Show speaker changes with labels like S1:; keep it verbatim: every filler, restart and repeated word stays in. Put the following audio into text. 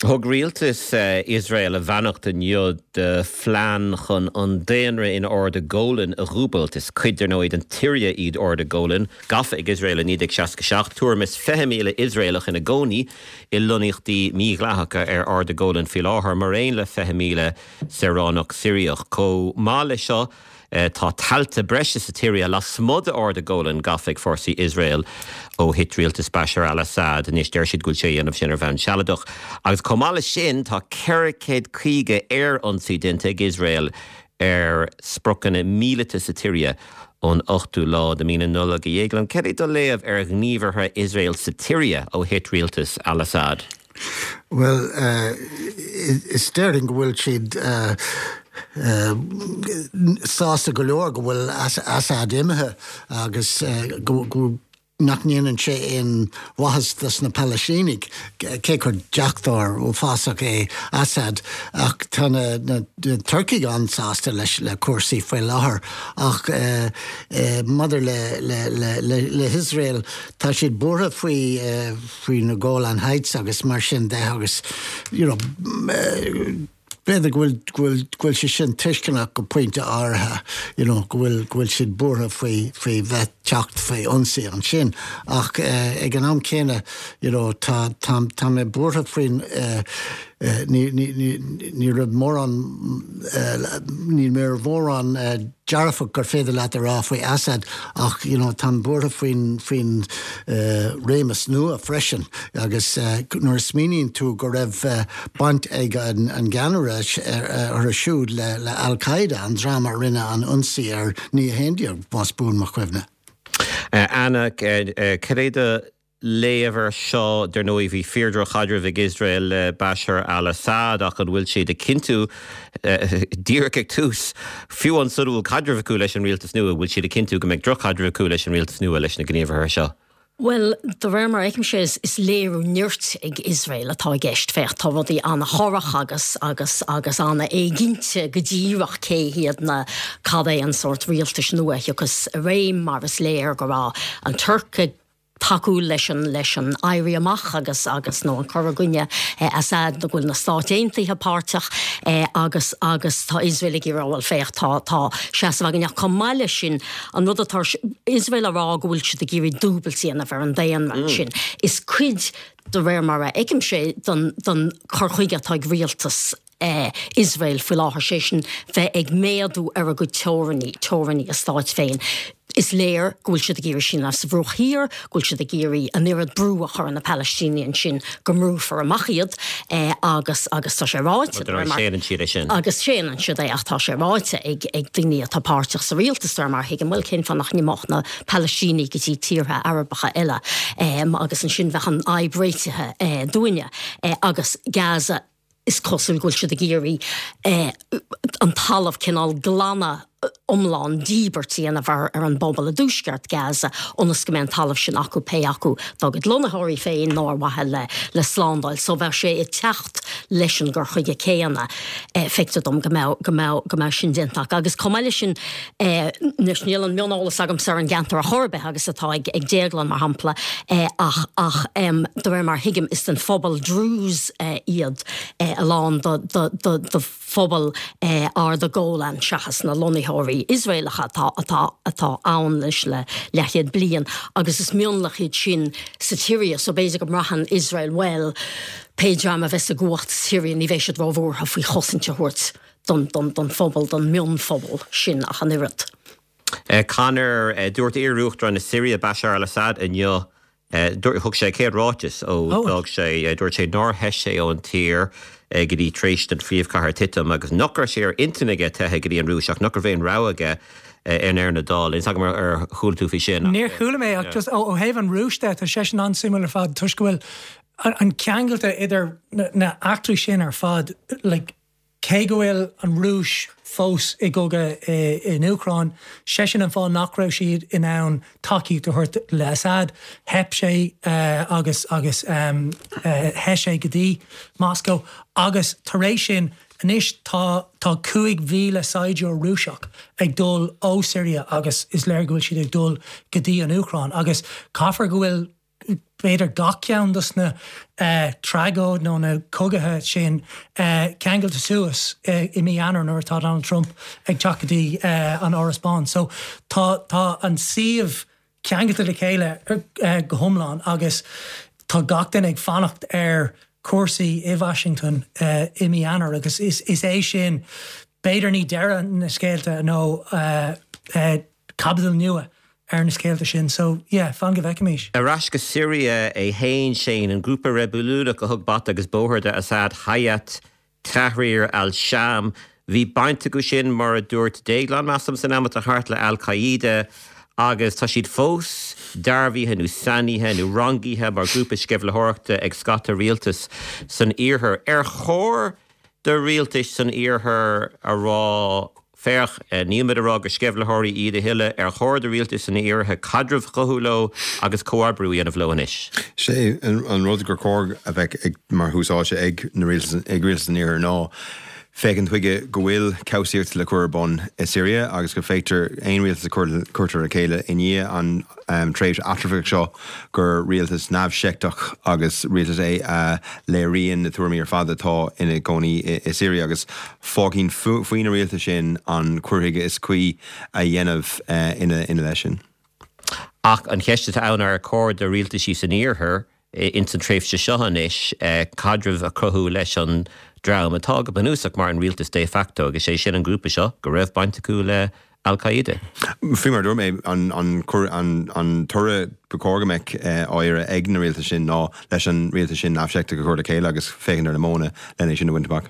S1: Thug rialtas uh, Israel a bhannacht an iod uh, phlean chun an déanra in Ard Golan a rúbalt is cuidir nóid an tíria iad Ard Golan gafa ag Israel a nídig seasca seach tuamas fehemíle Israelach in a gcónaí i lunachtaí míglachacha ar Ard Golan fi láthair mar aon le fehemíle Seránach Síriach có mála seo Uh, tá talta breise sa tíria la smud Ard Golan gafig forsaí Israel ó hit rialtas Bashar al-Assad níos deir siad gúil sé anamh sin ar bhean sealadach. Agus comála sin tá ceiricéad críige ar ansaí dinta ag Israel ar sprochanna míleta sa tíria ón ochtú lá de mína nula go dhéaglan. Ceir do léamh ar gníomhartha Israel sa tíria ó hit rialtas al-Assad?
S2: Well, uh, is staring bhfuil siad uh, uh, sásta go leor go bhfuil Assad imethe agus uh, go, go nach níanann sé in wahas na Palestínig cé chur deachtar ó fásach é Assad ach tá na, na, na Turkey an sásta leis le cuasaí foiil láthair ach uh, uh, mother le, le, le, le, le Israel tá siad bortha faoi uh, faoi na Golan Heights agus mar sin de agus you know uh, Beidir gwil gwil gwil si sin tuiscinach go pointe áirithe, you know, gwil gwil siad bortha faoi faoi bheith teacht faoi ionsaí an sin. Ach uh, ag an am céine, you know, tá tá tá mé bortha faoin uh, uh, ní ní ní ní rud mór an uh, ní mér mór an uh, jarafach gur féidir leat ará faoi Assad ach, you know, tá bortha faoin faoin uh, rémas nua freisin agus uh, nuair smíonn tú go raibh uh, bant ag an, an ganara ar a siúd le, le Al-Qaeda an drama rinne an unsaí ar ní héndia bás bún mar cuimhne.
S1: Uh, Anna, ceréide léamhar seo der nó bhí firdra chadra ag Israel uh, Bashar al-Assad ach an bhfuil siad a cinú uh, díreach tús fiú an sudú cadra acu leis an rialtas nua bhfuil siad a cinú go meid droch cadra acu leis an rialtas nua leis na gníomhartha seo.
S3: Well, the Vermar Ekim is is léirú nirt ag Israel atá gist fecht tá bhí anna chorach agus agus agus anna é ginte go ddíreach cé hiad na cad é an sort rialtas nua agus réim mar is léir go rá an Turca taú leis an leis an éirí amach agus agus nó an Coragúine eh, Assad na gúil na státéintaithe páirteach eh, agus agus tá Israel ag ráhfuil féach tá tá seasamhagan com máile sin an rud atá Israel a rá gúil si a géirí dúbaltí ana bhar an daon man sin is cuid do réir mar a eicim sé don don chorchuige tá ag rialtas Uh, Israel fi láthair sé sin bheith ag méadú ar a go teoraní teoraní a stáit féin. Is léir gúil siad a géirí sin as bhrúch hir, gúil siad a géirí an iad brú a chur an na Palestinian sin go mrú for a machiad uh, agus agus tá sé ráite. Agus séan siad é ach tá sé ráite ag ag daoine atá páirteach sa rialtas mar hiag an bhfuil cin fan nach nímach na Palestíní go dtí tíortha Arabacha eile um, agus an sin bheith an aibréitethe uh, dúine uh, agus Gaza is cosúil gúil siad a géirí eh, an talamh cinál glanna omláin díbertí ana bhar ar an bobbal a dúsceart Gaza onas go mé an talamh sin acu pe acu dagad lonathirí féin nóir wathe le, le sláindáil so bheith sé i techt leis an gur chuige céanna eh, feictadom go mbeadh sin dintach agus comáile sin eh, nes níl an mionolalas agam sar an gantar a chorbe agus atá ag, ag déaglan mar hampla eh, ach, ach um, do bhar mar hiigim is den phobal drús eh, iad eh, alán do, do, do, do phobal eh, ar the Golan seachas na lonithirí Israelacha atá atá atá ann leis le lechiad blian agus is mionlach iad sin sa Tíria so basic amrahan Israel well péidram a bheits a gwacht Syria ní bheisiad rábhór ha fui chosintse hort don don don phobal don mion phobal sin a chanirat.
S1: Uh, Conor uh, dúirt iarúcht ran na Syria Bashar al-Assad in jo uh, thug sé céad ráitis ó dog sé uh, dúirt sé nóir heis sé ó an tír Uh, go dtí tréist an fríomh cahar titam agus nochar sé ar intinige tethe go dtí an rúiseach nochar bhéon ráige in ar na dáil. Is mar ar chúil tú fi sin.
S4: Níor chúla mé ach just ó héh an rúiste a sé sin an simúlar fad tuis go bhfuil an ceangailta idir na actú sin ar fad like cé go bhfuil an rúis fós i goga in Ucrán sé sin an fá nach raibh siad in ann takeí do thuirt le Assad hep sé uh, agus agus um, uh, he sé go dtí Moscow agus tar éis sin inis tá tá cuaig mhíle saidiúr rúiseach ag dul ó Syria agus is léir go bhfuil siad ag dul go dtí an Ucrán agus caithfar go bhfuil beidir gachceann dus na uh, trágóid nó na cogathe sin uh, ceangailta suas uh, i mí anar nuair tá Donald Trump ag teachtaí uh, an Áras Bán. So tá tá an siomh ceangailta le chéile uh, go thomláin agus tá gach duine ag fannacht ar cuasaí i Washington uh, i mí anar agus is, is é sin beidir ní deire na scéalta nó uh, uh, capital nua ar na scéalta sin. So, yeah, fan go bheice mís.
S1: Arás go Syria é hain sin an grúpa rebelúla go thug bat agus bóthirda Assad Hayat Tahrir al-Sham. Bhí bainte go sin mar a dúirt déaglan massam san amat a hart le Al-Qaida agus tá siad fós darbhíthe nó saníthe nó rangíthe mar grúpa sceflathireachta ag scata rialtas san iarthar. Ar chóir de rialtas san iarthar a rá Ferch níomad ará gur sceflathirí iad a hiile ar chóir de rialtas san iartha cadramh chothúló agus comharbrú anamh leonis.
S5: Sé an rud gur cóg a bheith mar thúsáilte ag na rialtas ag rialtas san iarthar ná. Fécinn chuige go bhfuil cowsíocht le cuairbun i Syria agus go féitar aon rialtas cuairtar a chéile iní an um, tréimh atrafach seo gur rialtas neamhsheachtaach agus rialtas é uh, le rion na tuairimí ar fada tá ina gcónaí i, i Syria agus fáginn faoin na rialtas sin an cuairthaige is cuí a dhéanamh uh, ina, ina leis sin.
S1: Ach an cheiste ann ar cóir de rialtas sí san iarthar in san tréimh se seohanis uh, cadramh a cruthú leis an Drama tá go banúsach mar an rialtas de facto agus sé sin an grúpa seo go raibh bainte acu le Al-Qaida.
S5: Fí mar dúir mé an an an an tura becógameic áire ag na rialtas sin ná leis an rialtas sin afseachta go chuir a chéile agus fécinn ar na móna lena sin na winterbach.